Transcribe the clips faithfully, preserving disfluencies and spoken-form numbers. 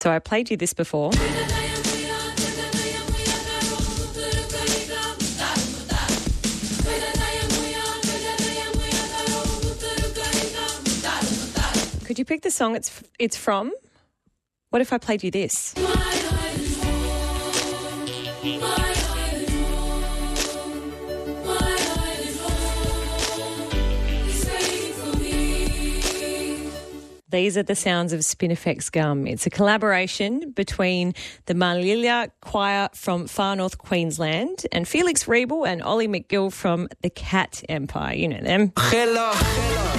So I played you this before. Could you pick the song it's it's from? What if I played you this? These are the sounds of Spinifex Gum. It's a collaboration between the Malila Choir from Far North Queensland and Felix Riebel and Ollie McGill from the Cat Empire. You know them. Hello, hello.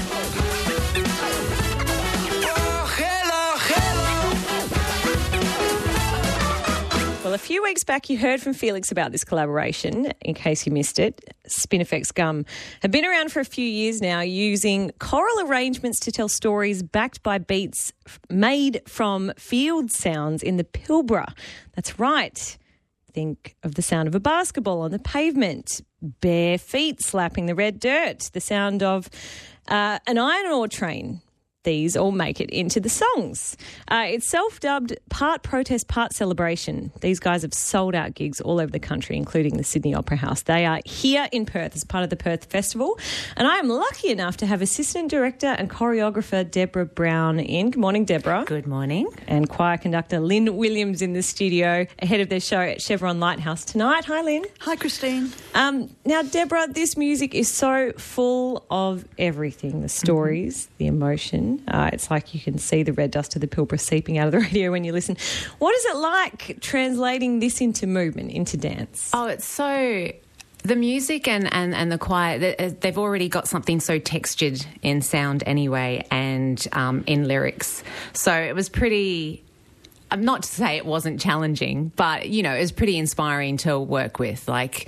Well, a few weeks back you heard from Felix about this collaboration, in case you missed it. Spinifex Gum have been around for a few years now using choral arrangements to tell stories backed by beats made from field sounds in the Pilbara. That's right. Think of the sound of a basketball on the pavement, bare feet slapping the red dirt, the sound of uh, an iron ore train. These all make it into the songs. Uh, it's self-dubbed part protest, part celebration. These guys have sold out gigs all over the country, including the Sydney Opera House. They are here in Perth as part of the Perth Festival. And I am lucky enough to have Assistant Director and Choreographer Deborah Brown in. Good morning, Deborah. Good morning. And Choir Conductor Lynn Williams in the studio ahead of their show at Chevron Lighthouse tonight. Hi, Lynn. Hi, Christine. Um, now, Deborah, this music is so full of everything, the stories, mm-hmm. the emotion. Uh, it's like you can see the red dust of the Pilbara seeping out of the radio when you listen. What is it like translating this into movement, into dance? Oh, it's so... The music and, and, and the choir, they've already got something so textured in sound anyway and um, in lyrics. So it was pretty... Not to say it wasn't challenging, but, you know, it was pretty inspiring to work with. Like...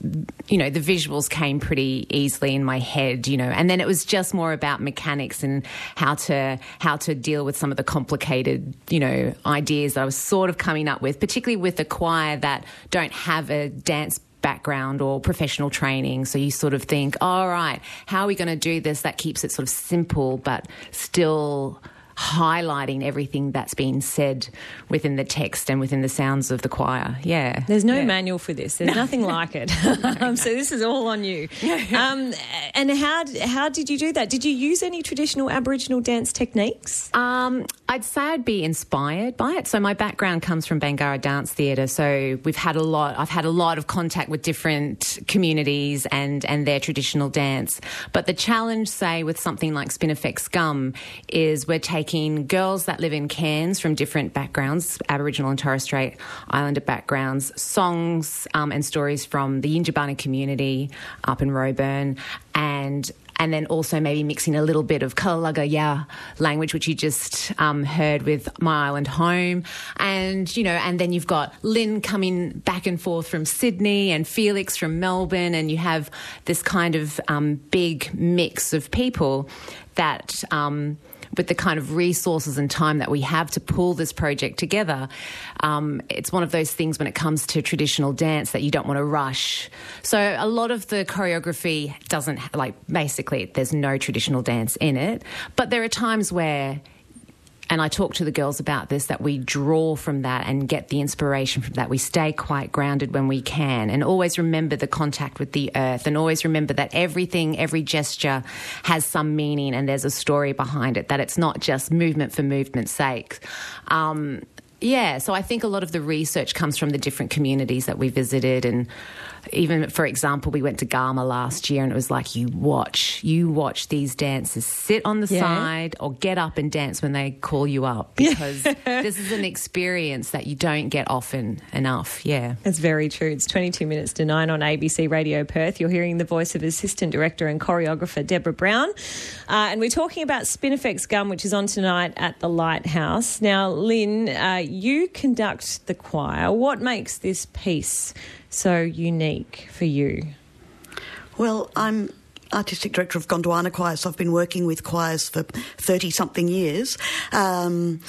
you know, the visuals came pretty easily in my head, you know, and then it was just more about mechanics and how to how to deal with some of the complicated, you know, ideas that I was sort of coming up with, particularly with a choir that don't have a dance background or professional training. So you sort of think, oh, all right, how are we going to do this that keeps it sort of simple but still highlighting everything that's been said within the text and within the sounds of the choir. Yeah. There's no yeah. manual for this. There's no. nothing like it. um, so this is all on you. Um, and how how did you do that? Did you use any traditional Aboriginal dance techniques? Um, I'd say I'd be inspired by it. So my background comes from Bangarra Dance Theatre. So we've had a lot, I've had a lot of contact with different communities and, and their traditional dance. But the challenge, say, with something like Spinifex Gum is we're taking girls that live in Cairns from different backgrounds, Aboriginal and Torres Strait Islander backgrounds, songs um, and stories from the Yinjibarna community up in Roebourne, and and then also maybe mixing a little bit of Kalalaga language, which you just um, heard with My Island Home. And, you know, and then you've got Lynn coming back and forth from Sydney and Felix from Melbourne, and you have this kind of um, big mix of people that... Um, with the kind of resources and time that we have to pull this project together, um, it's one of those things when it comes to traditional dance that you don't want to rush. So a lot of the choreography doesn't, like, basically there's no traditional dance in it, but there are times where... And I talk to the girls about this, that we draw from that and get the inspiration from that. We stay quite grounded when we can, and always remember the contact with the earth, and always remember that everything, every gesture has some meaning and there's a story behind it, that it's not just movement for movement's sake. Um, yeah, so I think a lot of the research comes from the different communities that we visited. And even, for example, we went to Garma last year, and it was like, you watch, you watch these dancers sit on the yeah. side or get up and dance when they call you up, because this is an experience that you don't get often enough. Yeah. That's very true. It's twenty-two minutes to nine on A B C Radio Perth. You're hearing the voice of Assistant Director and Choreographer Deborah Brown. Uh, and we're talking about Spinifex Gum, which is on tonight at the Lighthouse. Now, Lynn, uh, you conduct the choir. What makes this piece so unique for you? Well, I'm Artistic Director of Gondwana Choir, so I've been working with choirs for thirty-something years. Um,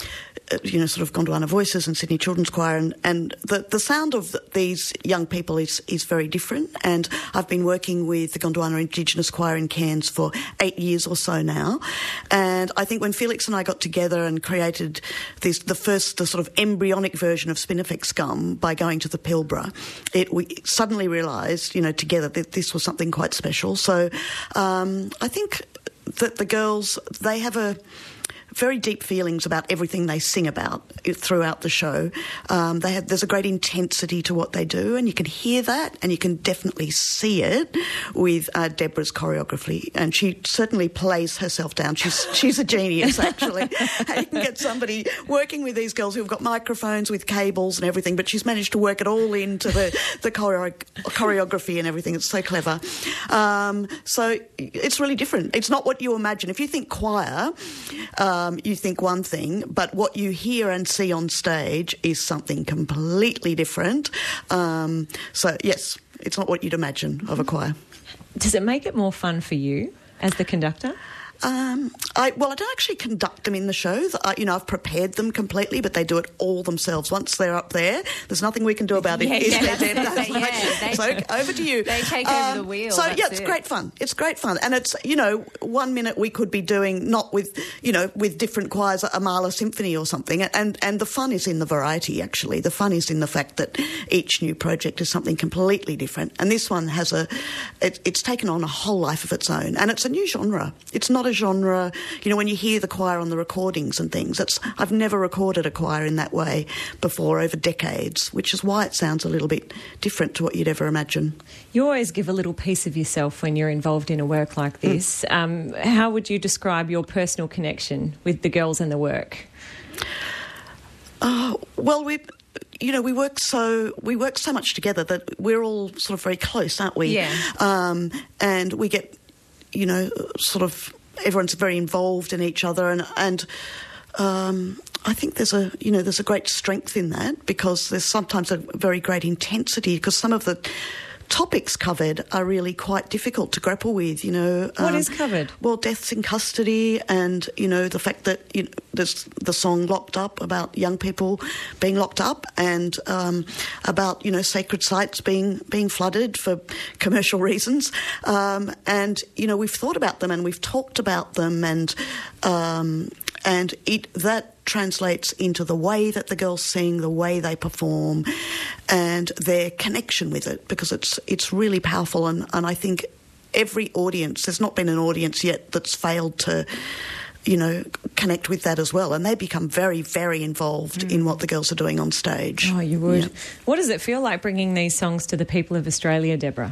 you know, sort of Gondwana Voices and Sydney Children's Choir, and, and the, the sound of the, these young people is, is very different. And I've been working with the Gondwana Indigenous Choir in Cairns for eight years or so now. And I think when Felix and I got together and created this, the first, the sort of embryonic version of Spinifex Gum by going to the Pilbara, it, we suddenly realised, you know, together that this was something quite special. So um, I think that the girls, they have a very deep feelings about everything they sing about throughout the show. Um, they have, there's a great intensity to what they do, and you can hear that, and you can definitely see it with uh, Deborah's choreography. And she certainly plays herself down. She's she's a genius, actually. You can get somebody working with these girls who've got microphones with cables and everything, but she's managed to work it all into the, the choreo- choreography and everything. It's so clever. Um, so it's really different. It's not what you imagine. If you think choir, um, Um, you think one thing, but what you hear and see on stage is something completely different. Um, so, yes, it's not what you'd imagine of a choir. Does it make it more fun for you as the conductor? Um, I, well, I don't actually conduct them in the shows. I, you know, I've prepared them completely, but they do it all themselves. Once they're up there, there's nothing we can do about it. Yeah, Is yeah, there, that's, that's like, yeah, they, so over to you. They take um, over the wheel. So, that's yeah, it's it. great fun. It's great fun. And it's, you know, one minute we could be doing, not with, you know, with different choirs, a Mahler symphony or something. And, and the fun is in the variety, actually. The fun is in the fact that each new project is something completely different. And this one has a, it, it's taken on a whole life of its own. And it's a new genre. It's not a genre. You know, when you hear the choir on the recordings and things, it's, I've never recorded a choir in that way before over decades, which is why it sounds a little bit different to what you'd ever imagine. You always give a little piece of yourself when you're involved in a work like this. Mm. Um, how would you describe your personal connection with the girls and the work? Oh, well, we... You know, we work so we work so much together that we're all sort of very close, aren't we? Yeah. Um, and we get, you know, sort of everyone's very involved in each other, and and um, I think there's a you know there's a great strength in that, because there's sometimes a very great intensity, because some of the topics covered are really quite difficult to grapple with, you know. What um, is covered? Well, deaths in custody, and, you know, the fact that you know, there's the song Locked Up about young people being locked up, and um, about, you know, sacred sites being being flooded for commercial reasons. Um, and, you know, we've thought about them and we've talked about them, and um, and it that translates into the way that the girls sing, the way they perform, and their connection with it, because it's it's really powerful. And, and I think every audience, there's not been an audience yet that's failed to, you know, connect with that as well. And they become very, very involved mm. in what the girls are doing on stage. Oh, you would. Yeah. What does it feel like bringing these songs to the people of Australia, Deborah?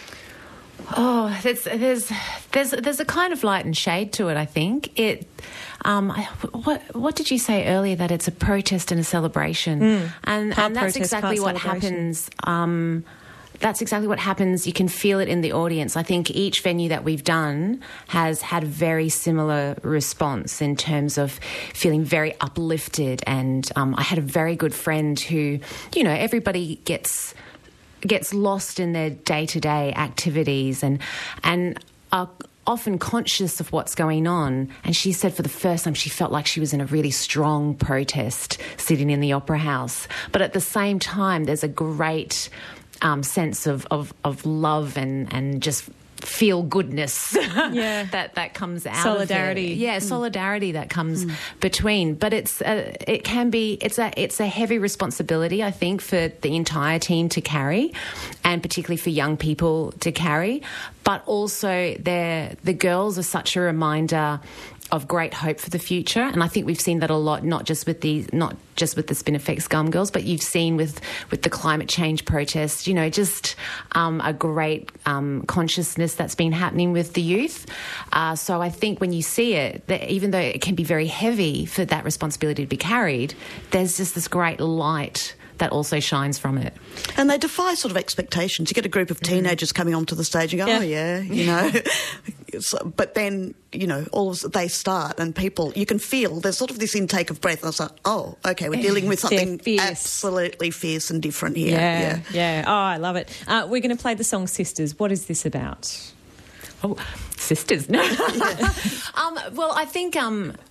Oh, there's there's there's there's a kind of light and shade to it. I think it. Um, what what did you say earlier? That it's a protest and a celebration, mm. and part and that's protest, exactly what happens. Um, that's exactly what happens. You can feel it in the audience. I think each venue that we've done has had a very similar response in terms of feeling very uplifted. And um, I had a very good friend who, you know, everybody gets. gets lost in their day-to-day activities and and are often conscious of what's going on. And she said for the first time she felt like she was in a really strong protest sitting in the Opera House. But at the same time, there's a great um, sense of, of, of love and, and just feel goodness yeah. that that comes out solidarity. of it. Yeah, mm. solidarity that comes mm. between. But it's uh, it can be it's a it's a heavy responsibility, I think, for the entire team to carry, and particularly for young people to carry. But also, they're, the girls are such a reminder of great hope for the future, and I think we've seen that a lot, not just with the not just with the Spinifex Gum girls, but you've seen with with the climate change protests. You know, just um, a great um, consciousness that's been happening with the youth. Uh, so I think when you see it, that even though it can be very heavy for that responsibility to be carried, there's just this great light that also shines from it. And they defy sort of expectations. You get a group of teenagers mm. coming onto the stage and go, yeah. oh, yeah, you know. so, but then, you know, all of they start and people, you can feel there's sort of this intake of breath. And it's like, oh, OK, we're dealing with something fierce. absolutely fierce and different here. Yeah, yeah. yeah. Oh, I love it. Uh, we're going to play the song Sisters. What is this about? Oh, sisters. No. um, well, I think... Um,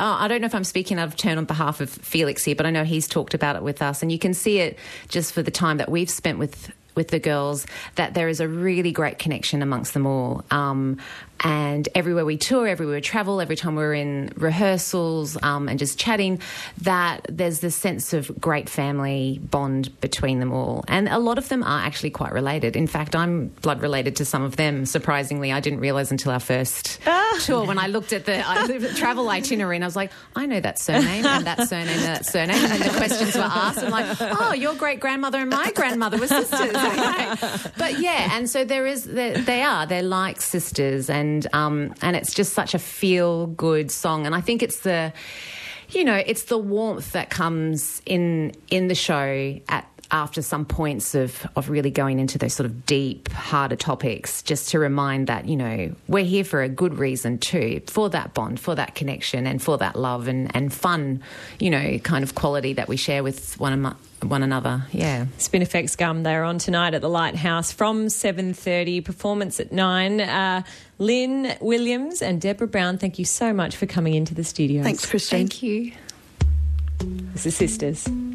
uh, I don't know if I'm speaking out of turn on behalf of Felix here, but I know he's talked about it with us, and you can see it just for the time that we've spent with with the girls, that there is a really great connection amongst them all. Um, and everywhere we tour, everywhere we travel, every time we're in rehearsals um, and just chatting, that there's this sense of great family bond between them all. And a lot of them are actually quite related. In fact, I'm blood related to some of them, surprisingly. I didn't realise until our first ah. tour when I looked at the uh, travel itinerary and I was like, I know that surname and that surname and that surname. And then the questions were asked. I'm like, oh, your great-grandmother and my grandmother were sisters. Okay. But yeah, and so there is, they are, they're like sisters, and And, um, and it's just such a feel-good song. And I think it's the, you know, it's the warmth that comes in in the show at after some points of, of really going into those sort of deep, harder topics, just to remind that, you know, we're here for a good reason too, for that bond, for that connection and for that love and, and fun, you know, kind of quality that we share with one another. one another, yeah. Spinifex Gum, they're on tonight at the Lighthouse from seven thirty, performance at nine. Uh, Lynn Williams and Deborah Brown, thank you so much for coming into the studio. Thanks, Christine. Thank you. This is Sisters.